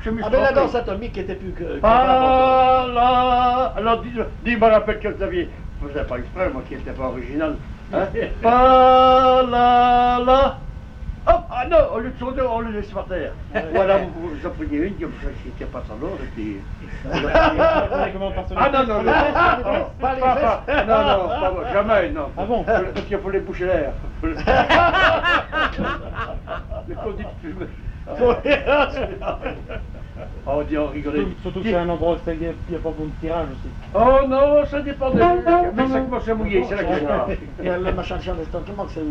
me suis Ah, mais la trompé. danse atomique était plus que. Ah là. Alors dis-moi, rappelle que Xavier. Je faisais pas exprès, moi qui n'étais pas original. Hein? Ah là là. Hop, ah non, au lieu de sauter, on le laisse par terre. Voilà, vous en preniez une, comme ça, qui n'était pas sans l'autre, et puis. Ah non, non, non. Pas les Pas- fesses. non, non, pas moi, jamais, non. Ah bon? Parce qu'il faut les boucher l'air. Les conduites fumées. Oh, on dit, on rigolait. Surtout que c'est un endroit où il n'y a pas beaucoup de tirage aussi. Oh non, ça dépend de. Mais ça commence à mouiller, c'est la question. Il y a le machin de Charles, c'est